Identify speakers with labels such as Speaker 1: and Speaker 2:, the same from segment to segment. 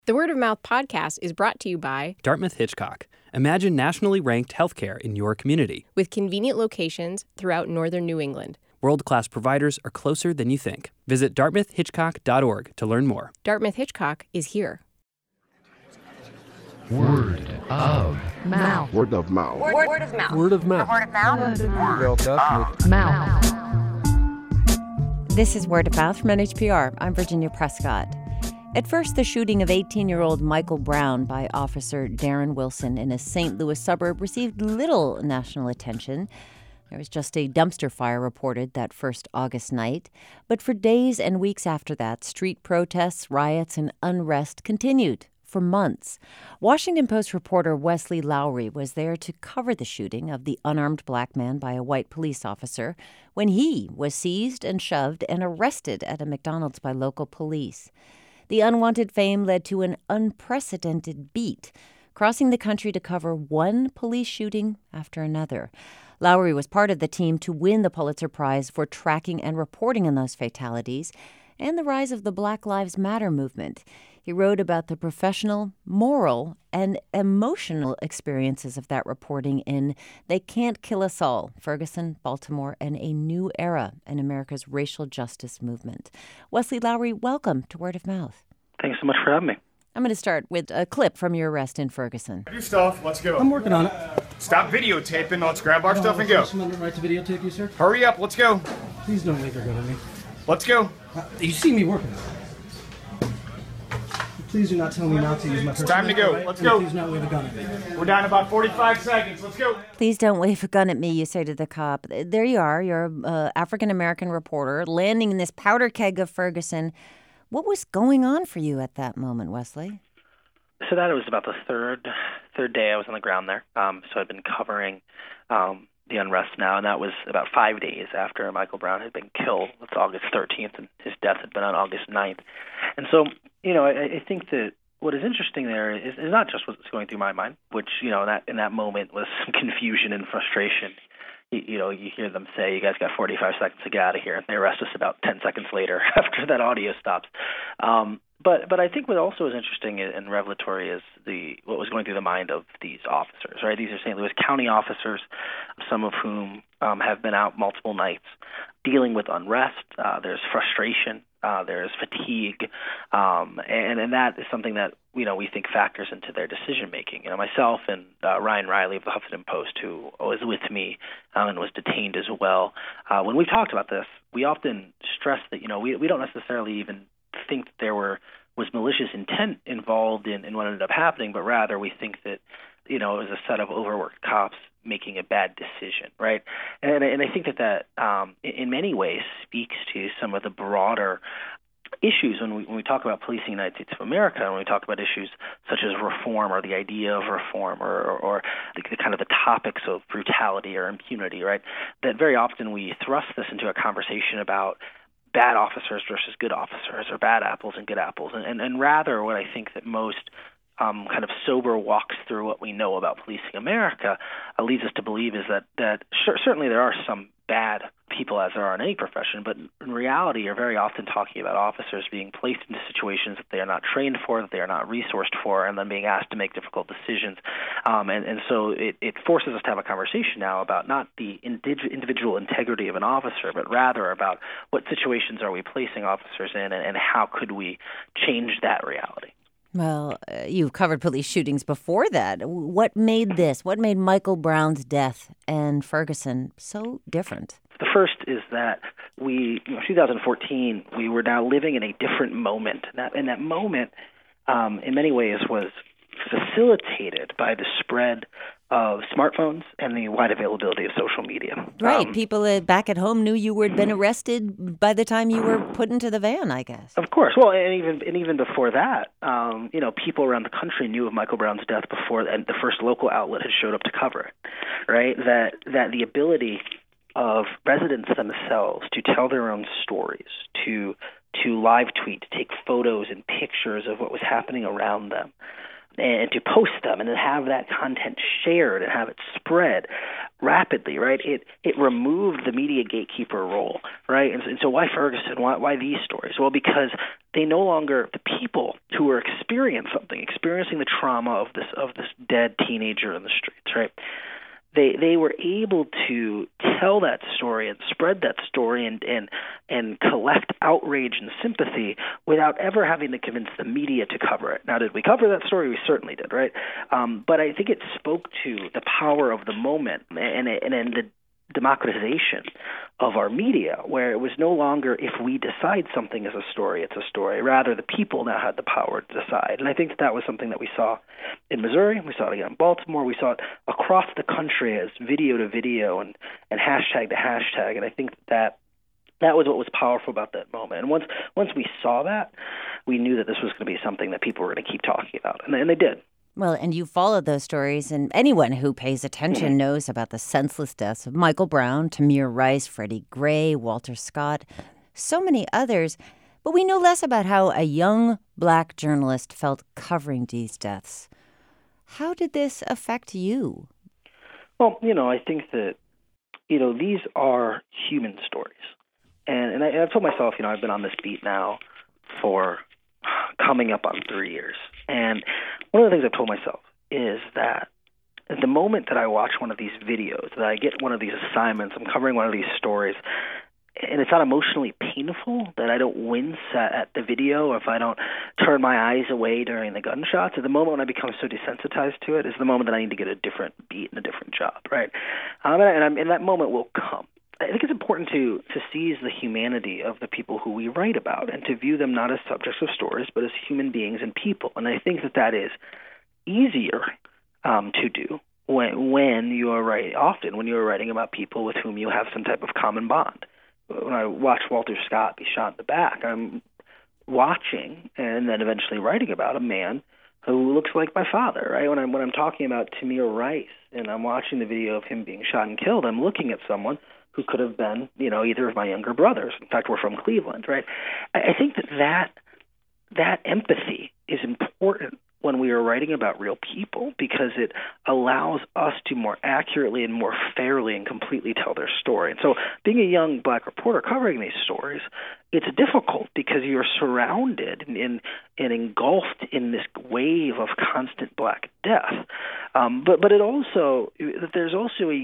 Speaker 1: The Word of Mouth podcast is brought to you by
Speaker 2: Dartmouth Hitchcock. Imagine nationally ranked healthcare in your community.
Speaker 1: with convenient locations throughout northern New England.
Speaker 2: World-class providers are closer than you think. Visit dartmouthhitchcock.org to learn more.
Speaker 1: Dartmouth Hitchcock is here.
Speaker 3: Word of
Speaker 4: Mouth.
Speaker 5: Word of mouth.
Speaker 4: Word of mouth.
Speaker 3: Word of mouth.
Speaker 4: Mouth. This is Word of Mouth from NHPR. I'm Virginia Prescott. At first, the shooting of 18-year-old Michael Brown by Officer Darren Wilson in a St. Louis suburb received little national attention. There was just a dumpster fire reported that first August night. But for days and weeks after that, street protests, riots, and unrest continued for months. Washington Post reporter Wesley Lowery was there to cover the shooting of the unarmed black man by a white police officer when he was seized and shoved and arrested at a McDonald's by local police. The unwanted fame led to an unprecedented beat, crossing the country to cover one police shooting after another. Lowery was part of the team to win the Pulitzer Prize for tracking and reporting on those fatalities and the rise of the Black Lives Matter movement. He wrote about the professional, moral, and emotional experiences of that reporting in They Can't Kill Us All, Ferguson, Baltimore, and a New Era in America's Racial Justice Movement. Wesley Lowery, welcome to Word of Mouth.
Speaker 6: Thanks so much for having me.
Speaker 4: I'm going to start with a clip from your arrest in Ferguson.
Speaker 7: Your stuff, let's go.
Speaker 8: I'm working on it.
Speaker 7: Stop videotaping, let's grab our stuff and go.
Speaker 8: Someone right to videotape you, sir?
Speaker 7: Hurry up, let's go.
Speaker 8: Please don't make her go to me.
Speaker 7: Let's go.
Speaker 8: You see me working on it. Please do not tell me not to use my personal
Speaker 7: time to go.
Speaker 8: right,
Speaker 7: Let's
Speaker 8: and
Speaker 7: go.
Speaker 8: Please not wave a gun at me.
Speaker 7: We're down to about 45 seconds, let's go.
Speaker 4: Please don't wave a gun at me, you say to the cop. There you are, you're an African-American reporter landing in this powder keg of Ferguson. What was going on for you at that moment, Wesley?
Speaker 6: So that was about the third day I was on the ground there. So I'd been covering the unrest now, and that was about 5 days after Michael Brown had been killed. It's August 13th, and his death had been on August 9th. And so, I think that what is interesting there is not just what's going through my mind, which, in that moment was some confusion and frustration. You hear them say, you guys got 45 seconds to get out of here, and they arrest us about 10 seconds later after that audio stops. But I think what also is interesting and revelatory is what was going through the mind of these officers, right? These are St. Louis County officers, some of whom have been out multiple nights dealing with unrest. There's frustration. There's fatigue. And that is something that, we think factors into their decision-making. Myself and Ryan Riley of the Huffington Post, who was with me and was detained as well, when we talked about this, we often stress that, we don't necessarily even think that there was malicious intent involved in what ended up happening, but rather we think that, it was a set of overworked cops making a bad decision, right? And I think that in many ways speaks to some of the broader issues when we talk about policing the United States of America, and when we talk about issues such as reform or the idea of reform or the kind of the topics of brutality or impunity, right? That very often we thrust this into a conversation about bad officers versus good officers, or bad apples and good apples. And rather what I think that most kind of sober walks through what we know about policing America leads us to believe is that certainly there are some bad people, as there are in any profession, but in reality you're very often talking about officers being placed into situations that they are not trained for, that they are not resourced for, and then being asked to make difficult decisions. And so it forces us to have a conversation now about not the individual integrity of an officer, but rather about what situations are we placing officers in, and how could we change that reality.
Speaker 4: Well, you've covered police shootings before that. What made Michael Brown's death and Ferguson so different?
Speaker 6: The first is that 2014, we were now living in a different moment. And that moment, in many ways, was facilitated by the spread of smartphones and the wide availability of social media.
Speaker 4: Right. People back at home knew you had been arrested by the time you were put into the van, I guess.
Speaker 6: Of course. Well, and even before that, people around the country knew of Michael Brown's death before, and the first local outlet had showed up to cover it, right? That the ability of residents themselves to tell their own stories, to live tweet, to take photos and pictures of what was happening around them, and to post them and then have that content shared and have it spread, rapidly, right? It removed the media gatekeeper role, right? And so why Ferguson? Why these stories? Well, because they no longer, the people who were experiencing the trauma of this dead teenager in the streets, right? They were able to tell that story and spread that story and collect outrage and sympathy without ever having to convince the media to cover it. Now, did we cover that story? We certainly did, right? But I think it spoke to the power of the moment and the democratization of our media, where it was no longer if we decide something is a story, it's a story. Rather, the people now had the power to decide. And I think that was something that we saw in Missouri. We saw it again in Baltimore. We saw it across the country as video to video and hashtag to hashtag. And I think that was what was powerful about that moment. And once we saw that, we knew that this was going to be something that people were going to keep talking about. And they did.
Speaker 4: Well, and you followed those stories, and anyone who pays attention knows about the senseless deaths of Michael Brown, Tamir Rice, Freddie Gray, Walter Scott, so many others. But we know less about how a young black journalist felt covering these deaths. How did this affect you?
Speaker 6: Well, I think that, these are human stories. And I've told myself, I've been on this beat now for coming up on 3 years. And one of the things I've told myself is that the moment that I watch one of these videos, that I get one of these assignments, I'm covering one of these stories, and it's not emotionally painful, that I don't wince at the video, or if I don't turn my eyes away during the gunshots, at the moment when I become so desensitized to it is the moment that I need to get a different beat and a different job, right? And that moment will come. I think it's important to seize the humanity of the people who we write about and to view them not as subjects of stories, but as human beings and people. And I think that is easier to do when you are writing about people with whom you have some type of common bond. When I watch Walter Scott be shot in the back, I'm watching and then eventually writing about a man who looks like my father, right? When I'm talking about Tamir Rice and I'm watching the video of him being shot and killed, I'm looking at someone who could have been, either of my younger brothers. In fact, we're from Cleveland, right? I think that empathy is important when we are writing about real people, because it allows us to more accurately and more fairly and completely tell their story. And so being a young black reporter covering these stories, it's difficult because you're surrounded and engulfed in this wave of constant black death. But there's also a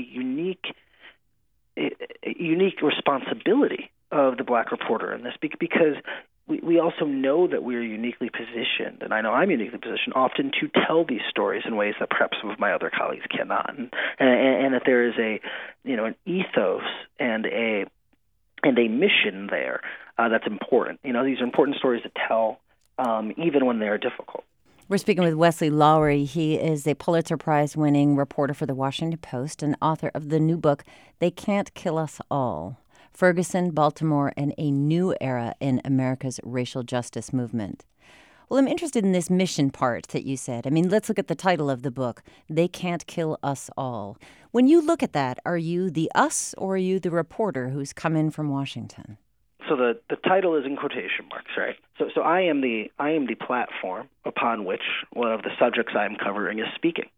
Speaker 6: unique responsibility of the black reporter in this, because we also know that we are uniquely positioned, and I know I'm uniquely positioned often to tell these stories in ways that perhaps some of my other colleagues cannot, and that there is an ethos and a mission there that's important. These are important stories to tell, even when they are difficult.
Speaker 4: We're speaking with Wesley Lowery. He is a Pulitzer Prize-winning reporter for The Washington Post and author of the new book, They Can't Kill Us All: Ferguson, Baltimore, and a New Era in America's Racial Justice Movement. Well, I'm interested in this mission part that you said. I mean, let's look at the title of the book, They Can't Kill Us All. When you look at that, are you the us or are you the reporter who's come in from Washington?
Speaker 6: So the title is in quotation marks, right? So I am the platform upon which one of the subjects I am covering is speaking.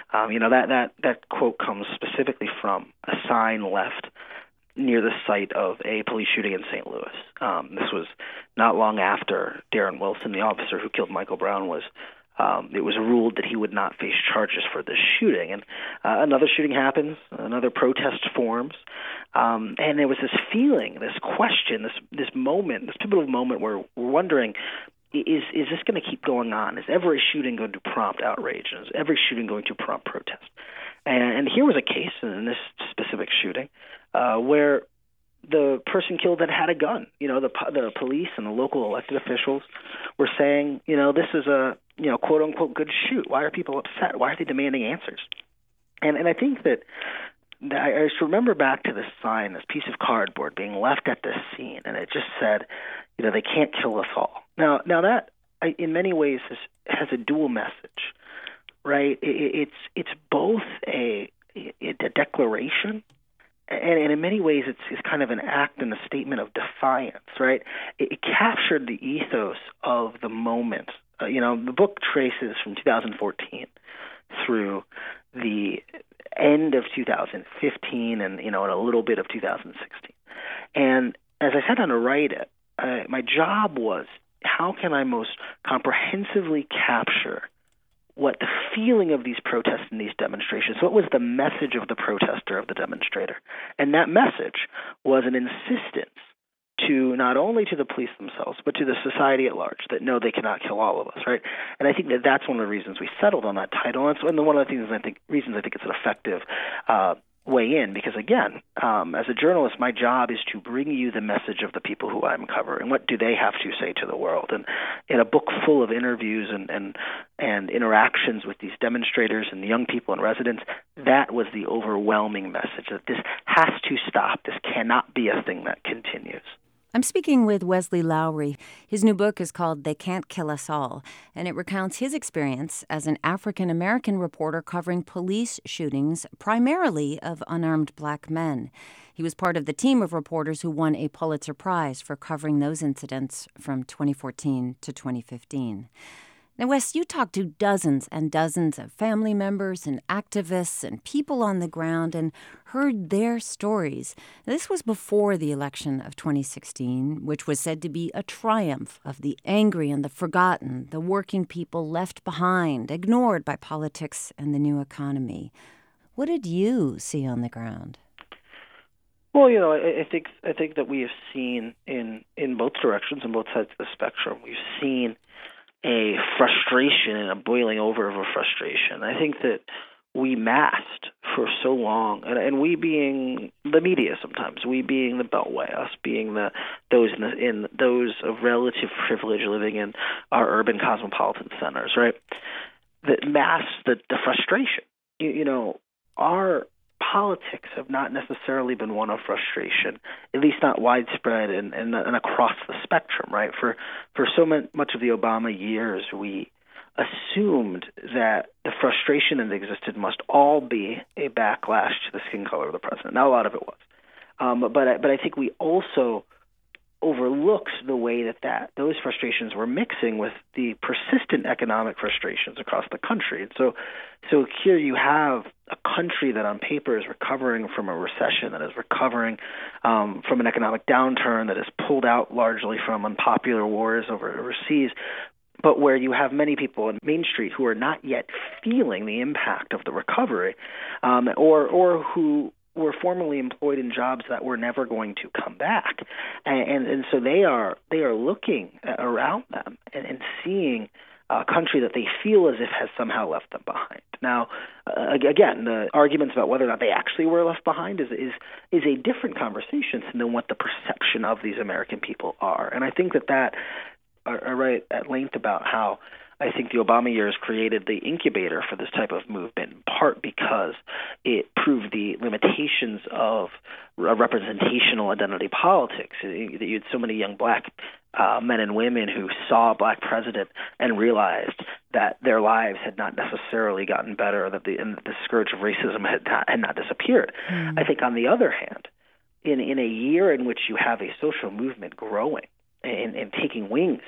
Speaker 6: That quote comes specifically from a sign left near the site of a police shooting in St. Louis. This was not long after Darren Wilson, the officer who killed Michael Brown, it was ruled that he would not face charges for this shooting. And another shooting happens, another protest forms, and there was this feeling, this question, this moment, this pivotal moment where we're wondering, is this going to keep going on? Is every shooting going to prompt outrage? Is every shooting going to prompt protest? And here was a case in this specific shooting where the person killed had a gun. The police and the local elected officials were saying, this is a, quote unquote good shoot. Why are people upset? Why are they demanding answers? And I think that I just remember back to this sign, this piece of cardboard being left at this scene, and it just said, they can't kill us all. Now that in many ways has a dual message, right? It's both a declaration, and in many ways it's kind of an act and a statement of defiance, right? It captured the ethos of the moment. The book traces from 2014 through the end of 2015 and, and a little bit of 2016. And as I sat down to write it, my job was, how can I most comprehensively capture what the feeling of these protests and these demonstrations, what was the message of the protester, of the demonstrator? And that message was an insistence to not only to the police themselves, but to the society at large, that no, they cannot kill all of us, right? And I think that that's one of the reasons we settled on that title. And it's one of the reasons I think it's an effective way in, because again, as a journalist, my job is to bring you the message of the people who I'm covering. What do they have to say to the world? And in a book full of interviews and interactions with these demonstrators and the young people and residents, that was the overwhelming message, that this has to stop. This cannot be a thing that continues.
Speaker 4: I'm speaking with Wesley Lowery. His new book is called They Can't Kill Us All, and it recounts his experience as an African-American reporter covering police shootings, primarily of unarmed black men. He was part of the team of reporters who won a Pulitzer Prize for covering those incidents from 2014 to 2015. Now, Wes, you talked to dozens and dozens of family members and activists and people on the ground and heard their stories. This was before the election of 2016, which was said to be a triumph of the angry and the forgotten, the working people left behind, ignored by politics and the new economy. What did you see on the ground?
Speaker 6: Well, I think that we have seen in both directions, on both sides of the spectrum, we've seen a frustration and a boiling over of a frustration. I think that we masked for so long, and we being the media sometimes, we being the Beltway, us being those of relative privilege living in our urban cosmopolitan centers, right? That masked the frustration. Our politics have not necessarily been one of frustration, at least not widespread and across the spectrum, right? For so much of the Obama years, we assumed that the frustration that existed must all be a backlash to the skin color of the president. Now, a lot of it was. But I think we also overlooked the way that those frustrations were mixing with the persistent economic frustrations across the country. And so here you have a country that on paper is recovering from a recession, that is recovering from an economic downturn, that is pulled out largely from unpopular wars overseas, but where you have many people on Main Street who are not yet feeling the impact of the recovery, or who were formerly employed in jobs that were never going to come back, and so they are looking around them and seeing a country that they feel as if has somehow left them behind. Now, again, the arguments about whether or not they actually were left behind is a different conversation than what the perception of these American people are, and I think that I write at length about how I think the Obama years created the incubator for this type of movement, in part because it proved the limitations of representational identity politics. You had so many young black men and women who saw a black president and realized that their lives had not necessarily gotten better, that the scourge of racism had not disappeared. I think, on the other hand, in a year in which you have a social movement growing and taking wings,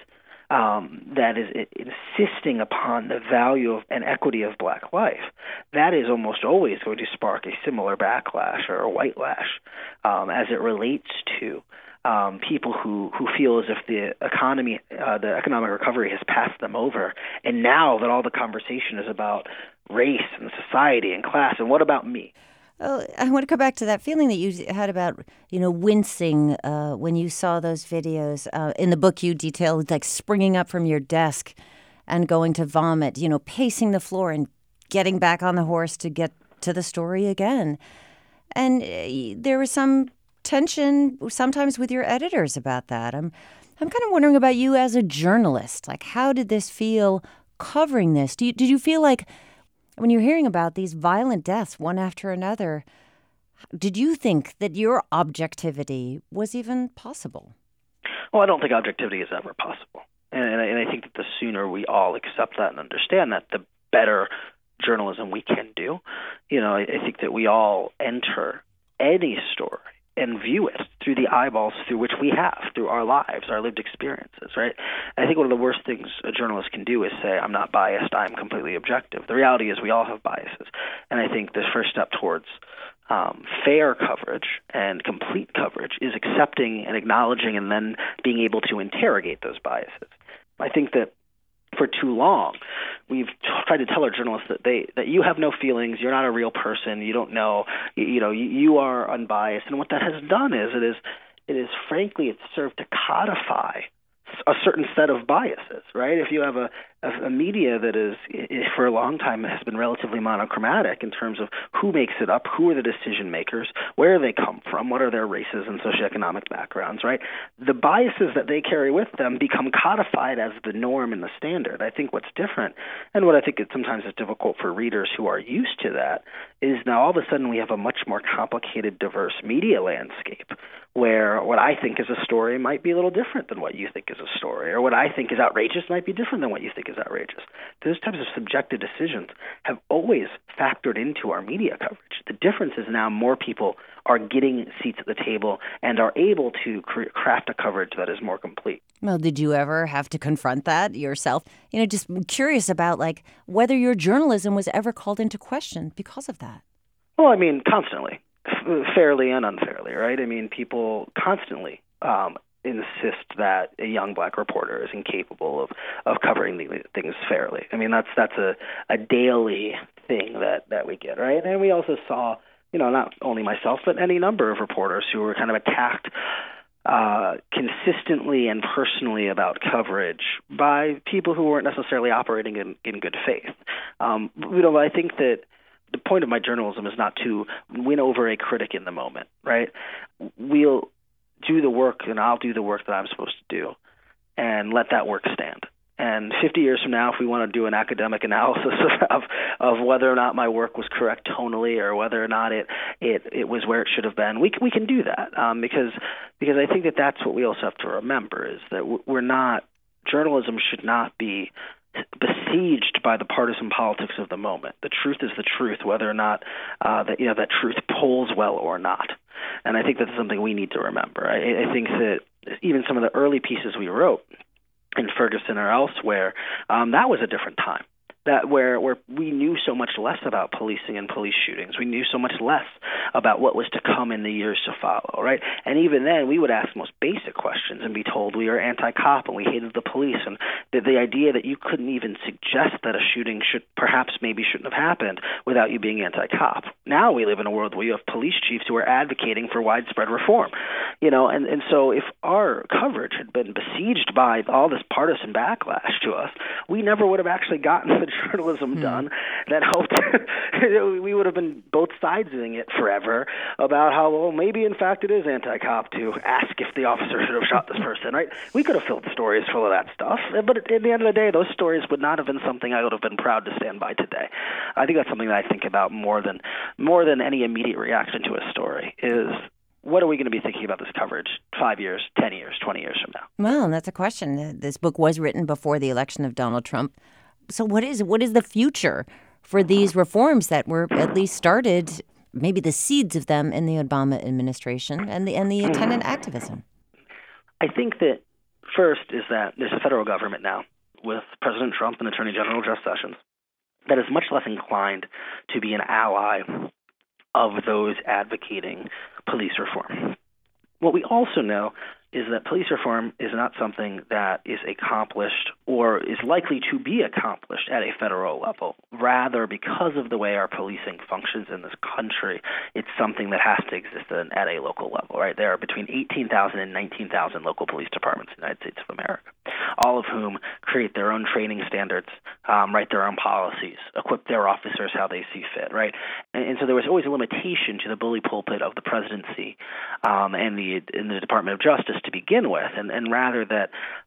Speaker 6: that is insisting upon the value of and equity of black life, that is almost always going to spark a similar backlash or a white lash as it relates to people who feel as if the economic recovery has passed them over, and now that all the conversation is about race and society and class, and what about me?
Speaker 4: Oh, I want to come back to that feeling that you had about, wincing when you saw those videos. In the book, you detailed like springing up from your desk and going to vomit, pacing the floor and getting back on the horse to get to the story again. And there was some tension sometimes with your editors about that. I'm kind of wondering about you as a journalist. Like, how did this feel covering this? Did you feel like, when you're hearing about these violent deaths one after another, did you think that your objectivity was even possible?
Speaker 6: Well, I don't think objectivity is ever possible. And I think that the sooner we all accept that and understand that, the better journalism we can do. I think that we all enter any story and view it through the eyeballs through which we have, through our lives, our lived experiences, right? I think one of the worst things a journalist can do is say, I'm not biased, I'm completely objective. The reality is we all have biases. And I think the first step towards fair coverage and complete coverage is accepting and acknowledging and then being able to interrogate those biases. I think that for too long, we've tried to tell our journalists that you have no feelings, you're not a real person, you don't know, you are unbiased. And what that has done is it is frankly, it's served to codify a certain set of biases, right? If you have a media that is, for a long time, has been relatively monochromatic in terms of who makes it up, who are the decision makers, where they come from, what are their races and socioeconomic backgrounds, right? The biases that they carry with them become codified as the norm and the standard. I think what's different, and what I think sometimes is difficult for readers who are used to that, is now all of a sudden we have a much more complicated, diverse media landscape where what I think is a story might be a little different than what you think is a story, or what I think is outrageous might be different than what you think is outrageous. Those types of subjective decisions have always factored into our media coverage. The difference is now more people are getting seats at the table and are able to craft a coverage that is more complete.
Speaker 4: Well, did you ever have to confront that yourself? Just curious about whether your journalism was ever called into question because of that.
Speaker 6: Well, I mean, constantly, fairly and unfairly, right? I mean, people constantly insist that a young black reporter is incapable of covering these things fairly. I mean, that's a daily thing that we get, right? And we also saw, not only myself, but any number of reporters who were kind of attacked consistently and personally about coverage by people who weren't necessarily operating in good faith. I think that the point of my journalism is not to win over a critic in the moment, right? We'll do the work, and I'll do the work that I'm supposed to do, and let that work stand. And 50 years from now, if we want to do an academic analysis of whether or not my work was correct tonally or whether or not it was where it should have been, we can do that because I think that that's what we also have to remember is that journalism should not be besieged by the partisan politics of the moment. The truth is the truth, whether or not that truth polls well or not. And I think that's something we need to remember. I think that even some of the early pieces we wrote in Ferguson or elsewhere, that was a different time. That where we knew so much less about policing and police shootings. We knew so much less about what was to come in the years to follow, right? And even then, we would ask the most basic questions and be told we are anti-cop and we hated the police. And the idea that you couldn't even suggest that a shooting shouldn't have happened without you being anti-cop. Now we live in a world where you have police chiefs who are advocating for widespread reform, and so if our coverage had been besieged by all this partisan backlash to us, we never would have actually gotten the journalism done that helped. We would have been both sidesing it forever about how, well, maybe in fact it is anti-cop to ask if the officer should have shot this person, right? We could have filled stories full of that stuff, but at the end of the day, those stories would not have been something I would have been proud to stand by today. I think that's something that I think about more than any immediate reaction to a story is, what are we going to be thinking about this coverage 5 years, 10 years, 20 years from now?
Speaker 4: Well, that's a question. This book was written before the election of Donald Trump. So what is the future for these reforms that were at least started, maybe the seeds of them in the Obama administration and the attendant activism?
Speaker 6: I think that first is that there's a federal government now with President Trump and Attorney General Jeff Sessions that is much less inclined to be an ally of those advocating police reform. What we also know is that police reform is not something that is accomplished or is likely to be accomplished at a federal level. Rather, because of the way our policing functions in this country, it's something that has to exist at a local level, right? There are between 18,000 and 19,000 local police departments in the United States of America, all of whom create their own training standards, write their own policies, equip their officers how they see fit, right? And so there was always a limitation to the bully pulpit of the presidency and the Department of Justice to begin with, and rather that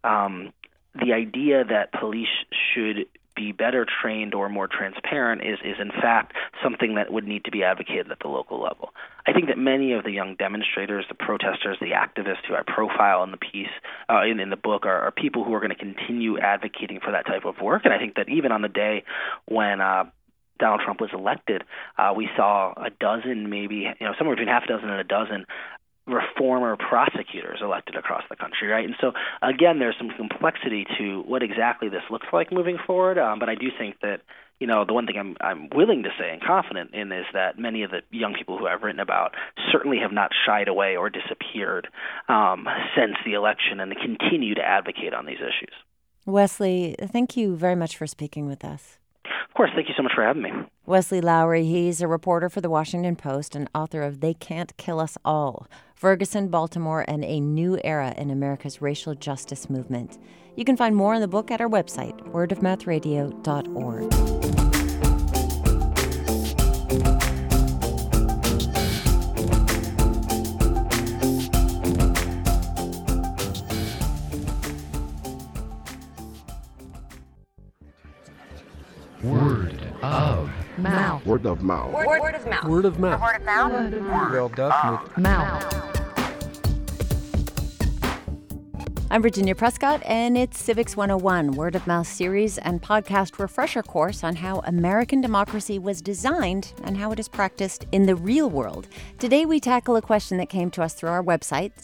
Speaker 6: the idea that police should be better trained or more transparent is in fact something that would need to be advocated at the local level. I think that many of the young demonstrators, the protesters, the activists who I profile in the piece, in the book, are people who are going to continue advocating for that type of work. And I think that even on the day when Donald Trump was elected, we saw a dozen, maybe somewhere between half a dozen and a dozen reformer prosecutors elected across the country, right? And so, again, there's some complexity to what exactly this looks like moving forward, but I do think that, the one thing I'm willing to say and confident in is that many of the young people who I've written about certainly have not shied away or disappeared since the election and continue to advocate on these issues.
Speaker 4: Wesley, thank you very much for speaking with us.
Speaker 6: Of course, thank you so much for having me.
Speaker 4: Wesley Lowery, he's a reporter for the Washington Post and author of They Can't Kill Us All, Ferguson, Baltimore, and a New Era in America's Racial Justice Movement. You can find more on the book at our website, wordofmouthradio.org.
Speaker 3: Word of mouth.
Speaker 5: Word of mouth.
Speaker 3: Word of mouth.
Speaker 8: Word of mouth.
Speaker 3: Word of mouth.
Speaker 8: Well, definitely.
Speaker 3: Mouth.
Speaker 4: I'm Virginia Prescott, and it's Civics 101, Word of Mouth series and podcast refresher course on how American democracy was designed and how it is practiced in the real world. Today, we tackle a question that came to us through our website,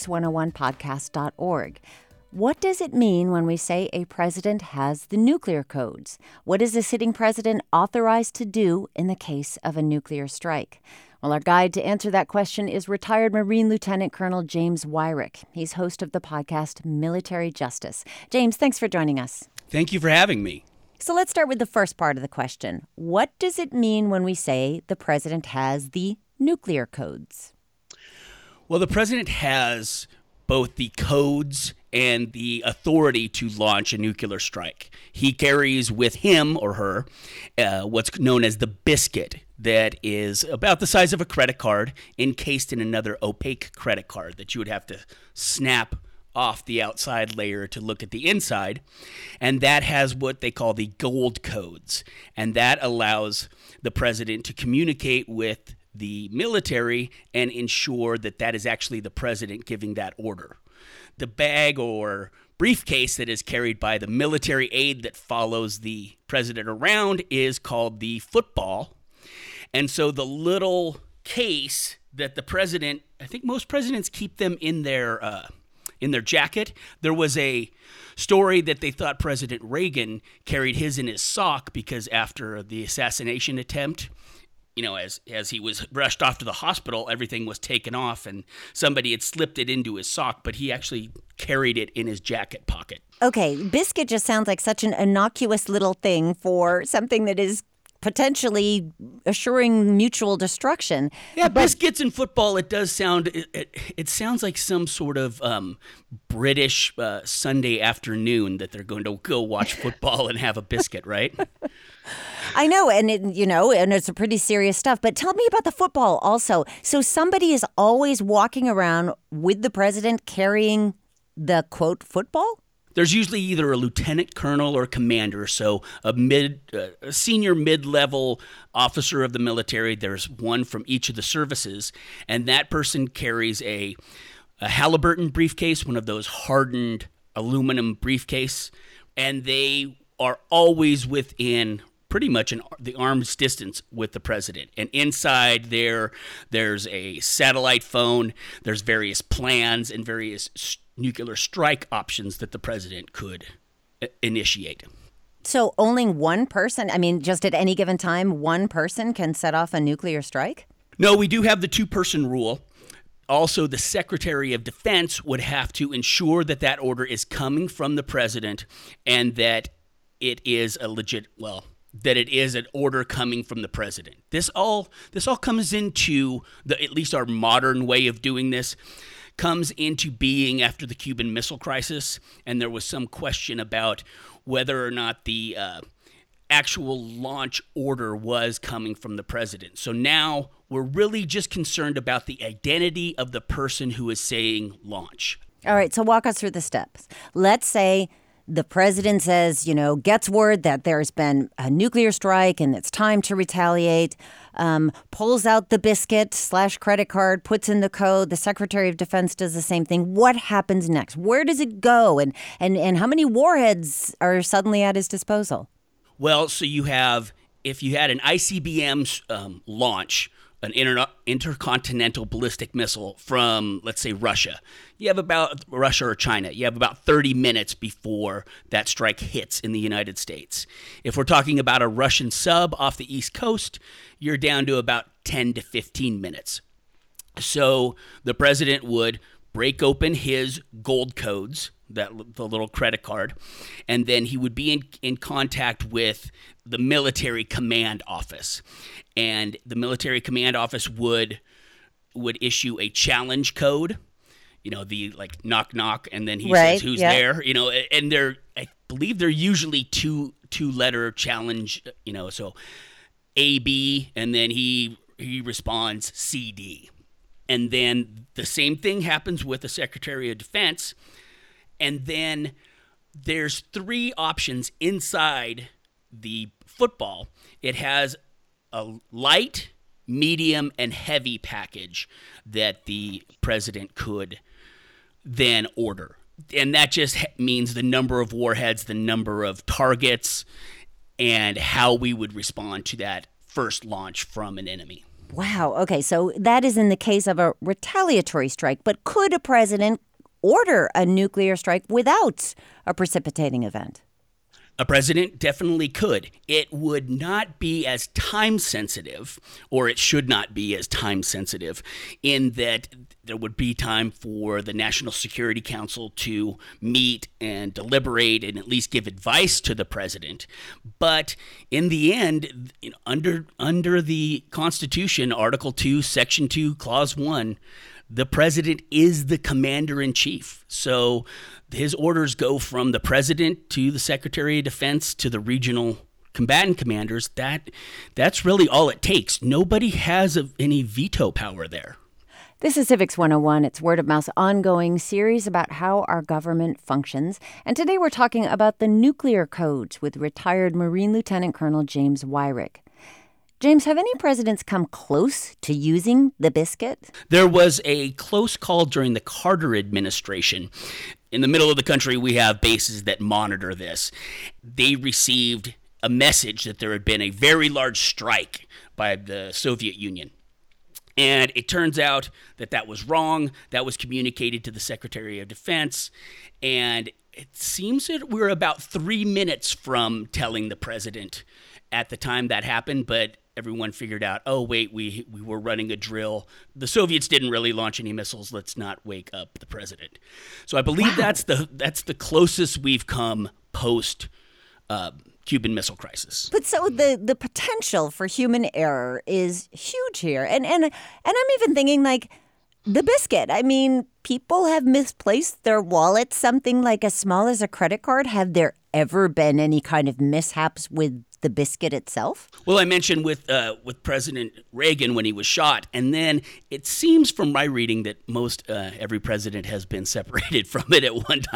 Speaker 4: civics101podcast.org. What does it mean when we say a president has the nuclear codes? What is a sitting president authorized to do in the case of a nuclear strike? Well, our guide to answer that question is retired Marine Lieutenant Colonel James Wyrick. He's host of the podcast Military Justice. James, thanks for joining us.
Speaker 9: Thank you for having me.
Speaker 4: So let's start with the first part of the question. What does it mean when we say the president has the nuclear codes?
Speaker 9: Well, the president has both the codes and the authority to launch a nuclear strike. He carries with him or her what's known as the biscuit that is about the size of a credit card encased in another opaque credit card that you would have to snap off the outside layer to look at the inside. And that has what they call the gold codes. And that allows the president to communicate with the military and ensure that that is actually the president giving that order. The bag or briefcase that is carried by the military aide that follows the president around is called the football. And so the little case that the president, I think most presidents keep them in their jacket. There was a story that they thought President Reagan carried his in his sock because after the assassination attempt, as he was rushed off to the hospital, everything was taken off and somebody had slipped it into his sock, but he actually carried it in his jacket pocket.
Speaker 4: Okay, biscuit just sounds like such an innocuous little thing for something that is potentially assuring mutual destruction.
Speaker 9: Yeah, biscuits and football, it does sound, it sounds like some sort of British Sunday afternoon that they're going to go watch football and have a biscuit, right?
Speaker 4: I know, and it's a pretty serious stuff. But tell me about the football also. So somebody is always walking around with the president carrying the, quote, football?
Speaker 9: There's usually either a lieutenant colonel or commander, so a senior mid-level officer of the military. There's one from each of the services, and that person carries a Halliburton briefcase, one of those hardened aluminum briefcase, and they are always within pretty much the arm's distance with the president. And inside there's a satellite phone, there's various plans and various nuclear strike options that the president could initiate.
Speaker 4: So only one person, just at any given time, one person can set off a nuclear strike?
Speaker 9: No, we do have the two-person rule. Also, the Secretary of Defense would have to ensure that that order is coming from the president and that it is that it is an order coming from the president. This all comes into at least our modern way of doing this, comes into being after the Cuban Missile Crisis, and there was some question about whether or not the actual launch order was coming from the president. So now we're really just concerned about the identity of the person who is saying launch.
Speaker 4: All right, so walk us through the steps. Let's say the president says, gets word that there's been a nuclear strike and it's time to retaliate, pulls out the biscuit / credit card, puts in the code. The Secretary of Defense does the same thing. What happens next? Where does it go? And how many warheads are suddenly at his disposal?
Speaker 9: Well, so if you had an ICBM launch, an intercontinental ballistic missile from, let's say, Russia. You have about Russia or China. You have about 30 minutes before that strike hits in the United States. If we're talking about a Russian sub off the East Coast, you're down to about 10 to 15 minutes. So the president would break open his gold codes, the little credit card, and then he would be in contact with the military command office. And the military command office would issue a challenge code, the like knock knock, and then he says who's there, and I believe they're usually two-letter challenge, so AB, and then he responds CD. And then the same thing happens with the Secretary of Defense. And then there's 3 options inside the football. It has a light, medium, and heavy package that the president could then order. And that just means the number of warheads, the number of targets, and how we would respond to that first launch from an enemy.
Speaker 4: Wow. Okay, so that is in the case of a retaliatory strike. But could a president order a nuclear strike without a precipitating event?
Speaker 9: A president definitely could. It would not be as time sensitive, or it should not be as time sensitive, in that there would be time for the National Security Council to meet and deliberate and at least give advice to the president. But in the end, under the Constitution, Article 2, Section 2, Clause 1, the president is the commander-in-chief. So his orders go from the president to the Secretary of Defense to the regional combatant commanders. That's really all it takes. Nobody has any veto power there.
Speaker 4: This is Civics 101. It's Word of Mouth's ongoing series about how our government functions. And today we're talking about the nuclear codes with retired Marine Lieutenant Colonel James Wyrick. James, have any presidents come close to using the biscuit?
Speaker 9: There was a close call during the Carter administration. In the middle of the country, we have bases that monitor this. They received a message that there had been a very large strike by the Soviet Union. And it turns out that was wrong. That was communicated to the Secretary of Defense. And it seems that we're about 3 minutes from telling the president at the time that happened, but everyone figured out, oh, wait, we were running a drill. The Soviets didn't really launch any missiles. Let's not wake up the president. So I believe that's the closest we've come post Cuban Missile Crisis.
Speaker 4: But so the potential for human error is huge here. And I'm even thinking like the biscuit. I mean, people have misplaced their wallets, something like as small as a credit card. Have there ever been any kind of mishaps with the biscuit itself?
Speaker 9: Well, I mentioned with President Reagan when he was shot, and then it seems from my reading that most every president has been separated from it at one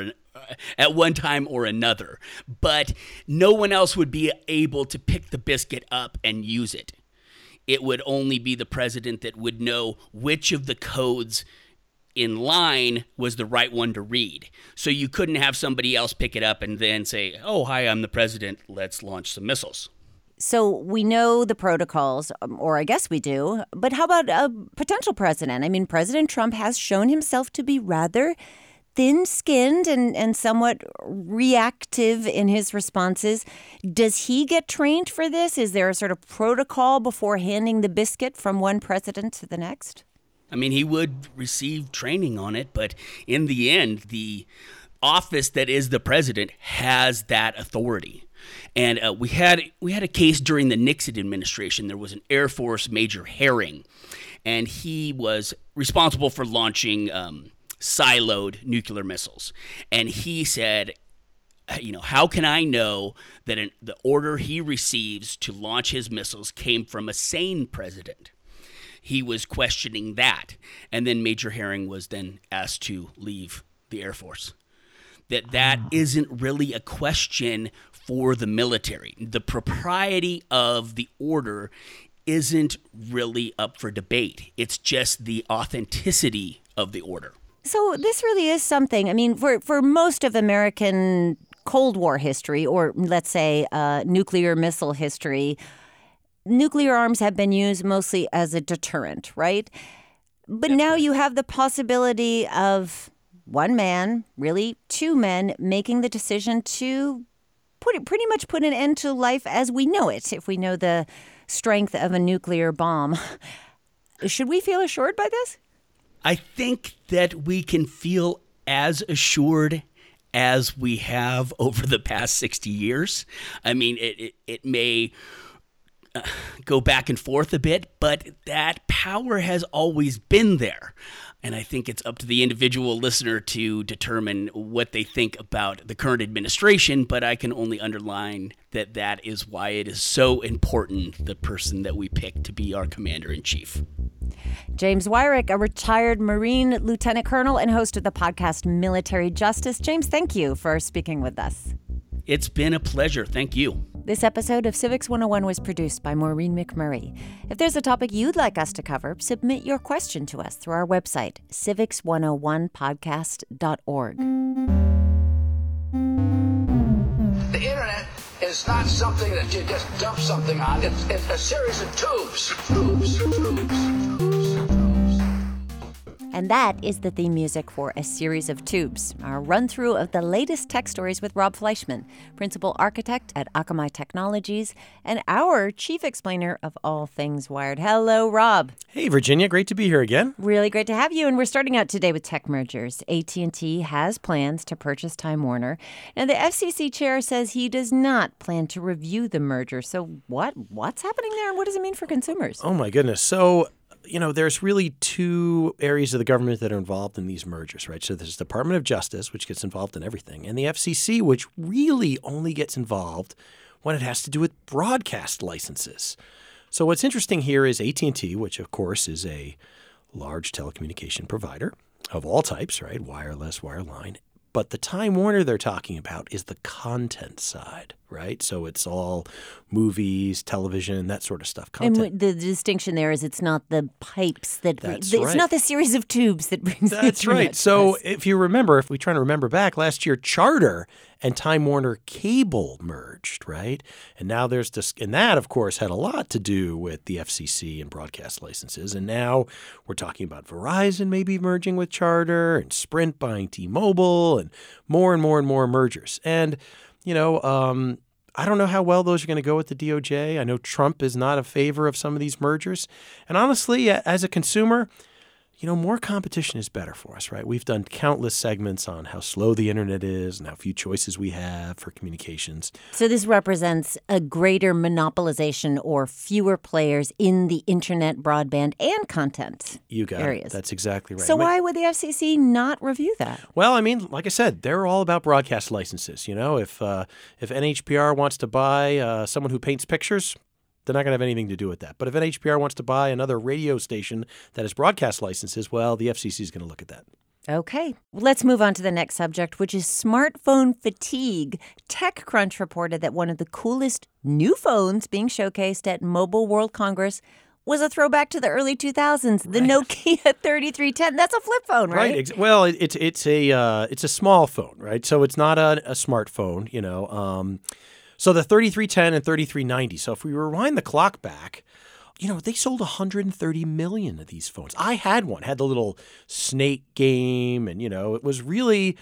Speaker 9: time or another. But no one else would be able to pick the biscuit up and use it. It would only be the president that would know which of the codes in line was the right one to read. So you couldn't have somebody else pick it up and then say, oh, hi, I'm the president, let's launch some missiles.
Speaker 4: So we know the protocols, or I guess we do, but how about a potential president? I mean, President Trump has shown himself to be rather thin-skinned and somewhat reactive in his responses. Does he get trained for this? Is there a sort of protocol before handing the biscuit from one president to the next?
Speaker 9: I mean, he would receive training on it, but in the end, the office that is the president has that authority. And we had a case during the Nixon administration. There was an Air Force Major Herring, and he was responsible for launching siloed nuclear missiles. And he said, how can I know that the order he receives to launch his missiles came from a sane president? He was questioning that. And then Major Herring was then asked to leave the Air Force. That isn't really a question for the military. The propriety of the order isn't really up for debate. It's just the authenticity of the order.
Speaker 4: So this really is something. I mean, for most of American Cold War history, or let's say nuclear missile history, nuclear arms have been used mostly as a deterrent, right? But now you have the possibility of one man, really two men, making the decision to pretty much put an end to life as we know it, if we know the strength of a nuclear bomb. Should we feel assured by this?
Speaker 9: I think that we can feel as assured as we have over the past 60 years. I mean, it may go back and forth a bit, but that power has always been there. And I think it's up to the individual listener to determine what they think about the current administration, but I can only underline that that is why it is so important, the person that we pick to be our commander-in-chief.
Speaker 4: James Wyrick, a retired Marine lieutenant colonel and host of the podcast Military Justice. James, thank you for speaking with us.
Speaker 9: It's been a pleasure. Thank you.
Speaker 4: This episode of Civics 101 was produced by Maureen McMurray. If there's a topic you'd like us to cover, submit your question to us through our website, civics101podcast.org.
Speaker 5: The internet is not something that you just dump something on. It's a series of tubes.
Speaker 4: And that is the theme music for A Series of Tubes, our run-through of the latest tech stories with Rob Fleischman, principal architect at Akamai Technologies, and our chief explainer of all things wired. Hello, Rob.
Speaker 10: Hey, Virginia. Great to be here again.
Speaker 4: Really great to have you. And we're starting out today with tech mergers. AT&T has plans to purchase Time Warner. Now, the FCC chair says he does not plan to review the merger. So what's happening there, and what does it mean for consumers?
Speaker 10: Oh, my goodness. So, there's really two areas of the government that are involved in these mergers, right? So there's the Department of Justice, which gets involved in everything, and the FCC, which really only gets involved when it has to do with broadcast licenses. So what's interesting here is AT&T, which of course is a large telecommunication provider of all types, right? Wireless, wireline. But the Time Warner they're talking about is the content side, right? So it's all movies, television, that sort of stuff. Content.
Speaker 4: And the distinction there is it's not the pipes that
Speaker 10: That's
Speaker 4: it's
Speaker 10: right.
Speaker 4: not the series of tubes that brings the
Speaker 10: That's
Speaker 4: internet
Speaker 10: right.
Speaker 4: to
Speaker 10: So
Speaker 4: us.
Speaker 10: if we try to remember back last year, Charter and Time Warner Cable merged, right? And now there's this, and that, of course, had a lot to do with the FCC and broadcast licenses. And now we're talking about Verizon maybe merging with Charter and Sprint buying T-Mobile and more mergers. And, I don't know how well those are going to go with the DOJ. I know Trump is not a favor of some of these mergers. And honestly, as a consumer, more competition is better for us, right? We've done countless segments on how slow the internet is and how few choices we have for communications.
Speaker 4: So this represents a greater monopolization or fewer players in the internet, broadband, and content
Speaker 10: You got
Speaker 4: areas.
Speaker 10: it. That's exactly right.
Speaker 4: So why would the FCC not review that?
Speaker 10: Well, I mean, like I said, they're all about broadcast licenses. If NHPR wants to buy someone who paints pictures, they're not going to have anything to do with that. But if NHPR wants to buy another radio station that has broadcast licenses, well, the FCC is going to look at that.
Speaker 4: Okay, let's move on to the next subject, which is smartphone fatigue. TechCrunch reported that one of the coolest new phones being showcased at Mobile World Congress was a throwback to the early 2000s, the Nokia 3310. That's a flip phone, right?
Speaker 10: Right. Well, it's a small phone, right? So it's not a smartphone, So the 3310 and 3390. So if we rewind the clock back, they sold 130 million of these phones. I had one, had the little snake game, and, it was really,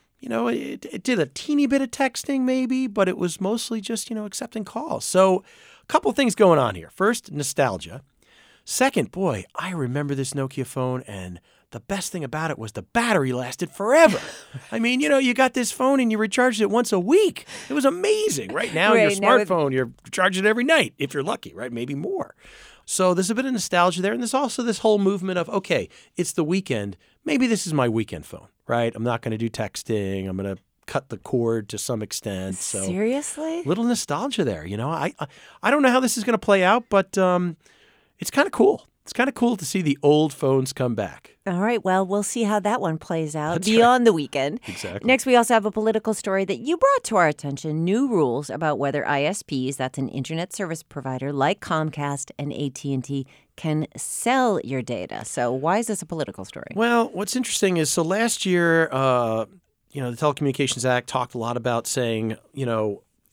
Speaker 10: it did a teeny bit of texting maybe, but it was mostly just, accepting calls. So a couple things going on here. First, nostalgia. Second, boy, I remember this Nokia phone, and the best thing about it was the battery lasted forever. I mean, you got this phone and you recharged it once a week. It was amazing. Right now, your smartphone, you're charging it every night, if you're lucky, right? Maybe more. So there's a bit of nostalgia there. And there's also this whole movement of, okay, it's the weekend. Maybe this is my weekend phone, right? I'm not going to do texting. I'm going to cut the cord to some extent. So
Speaker 4: Seriously?
Speaker 10: Little nostalgia there. I don't know how this is going to play out, but it's kind of cool. It's kind of cool to see the old phones come back.
Speaker 4: All right. Well, we'll see how that one plays out
Speaker 10: That's
Speaker 4: beyond the weekend.
Speaker 10: Exactly.
Speaker 4: Next, we also have a political story that you brought to our attention, new rules about whether ISPs, that's an internet service provider like Comcast and AT&T, can sell your data. So why is this a political story?
Speaker 10: Well, what's interesting is, so last year, the Telecommunications Act talked a lot about saying,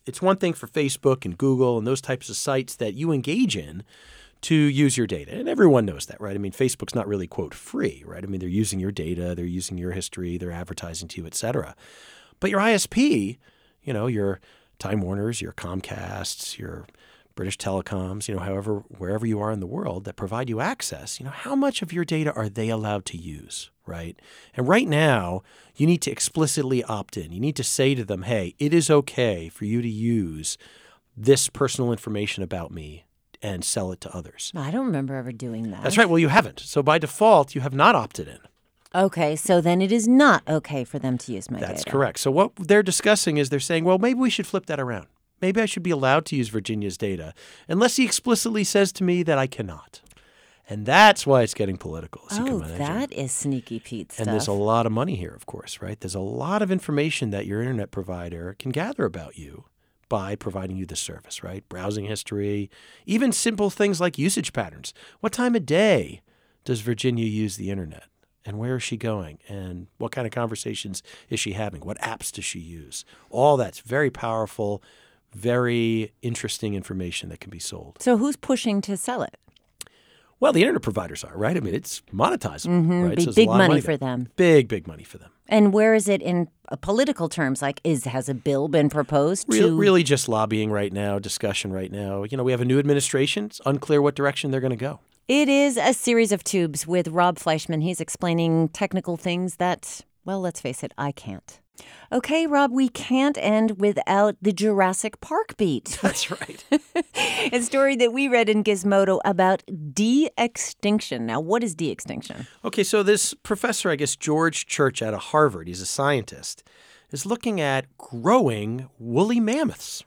Speaker 10: It's one thing for Facebook and Google and those types of sites that you engage in to use your data. And everyone knows that, right? I mean, Facebook's not really, quote, free, right? I mean, they're using your data, they're using your history, they're advertising to you, et cetera. But your ISP, your Time Warners, your Comcasts, your British Telecoms, wherever you are in the world that provide you access, how much of your data are they allowed to use, right? And right now, you need to explicitly opt in. You need to say to them, hey, it is okay for you to use this personal information about me and sell it to others.
Speaker 4: I don't remember ever doing that.
Speaker 10: That's right. Well, you haven't. So by default, you have not opted in.
Speaker 4: Okay, so then it is not okay for them to use my data.
Speaker 10: That's correct. So what they're discussing is they're saying, well, maybe we should flip that around. Maybe I should be allowed to use Virginia's data unless he explicitly says to me that I cannot. And that's why it's getting political.
Speaker 4: That is sneaky Pete stuff.
Speaker 10: And there's a lot of money here, of course, right? There's a lot of information that your internet provider can gather about you by providing you this service, right? Browsing history, even simple things like usage patterns. What time of day does Virginia use the internet? And where is she going? And what kind of conversations is she having? What apps does she use? All that's very powerful, very interesting information that can be sold.
Speaker 4: So who's pushing to sell it?
Speaker 10: Well, the internet providers are, right? I mean, it's monetizable, right?
Speaker 4: So big money for them.
Speaker 10: Big money for them.
Speaker 4: And where is it in political terms? Like, has a bill been proposed to?
Speaker 10: Really just lobbying right now, discussion right now. We have a new administration. It's unclear what direction they're going to go.
Speaker 4: It is a series of tubes with Rob Fleischman. He's explaining technical things that, well, let's face it, I can't. Okay, Rob, we can't end without the Jurassic Park beat.
Speaker 10: That's right.
Speaker 4: A story that we read in Gizmodo about de-extinction. Now, what is de-extinction?
Speaker 10: Okay, so this professor, I guess, George Church out of Harvard, he's a scientist, is looking at growing woolly mammoths.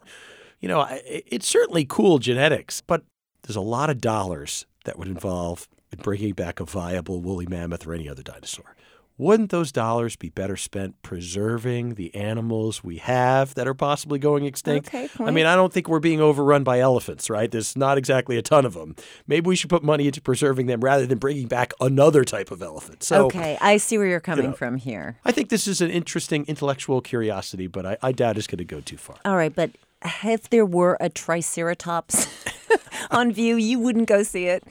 Speaker 10: It's certainly cool genetics, but there's a lot of dollars that would involve in bringing back a viable woolly mammoth or any other dinosaur. Wouldn't those dollars be better spent preserving the animals we have that are possibly going extinct?
Speaker 4: Okay,
Speaker 10: I mean, I don't think we're being overrun by elephants, right? There's not exactly a ton of them. Maybe we should put money into preserving them rather than bringing back another type of elephant. So,
Speaker 4: okay, I see where you're coming from here.
Speaker 10: I think this is an interesting intellectual curiosity, but I doubt it's going to go too far.
Speaker 4: All right, but if there were a Triceratops on view, you wouldn't go see it.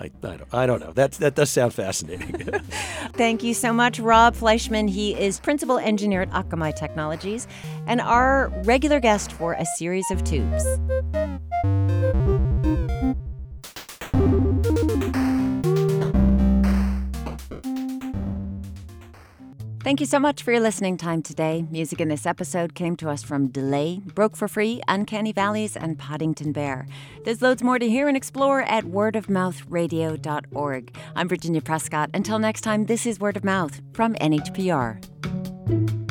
Speaker 10: I don't know. That does sound fascinating.
Speaker 4: Thank you so much, Rob Fleischman. He is principal engineer at Akamai Technologies and our regular guest for a series of tubes. Thank you so much for your listening time today. Music in this episode came to us from Delay, Broke for Free, Uncanny Valleys, and Poddington Bear. There's loads more to hear and explore at wordofmouthradio.org. I'm Virginia Prescott. Until next time, this is Word of Mouth from NHPR.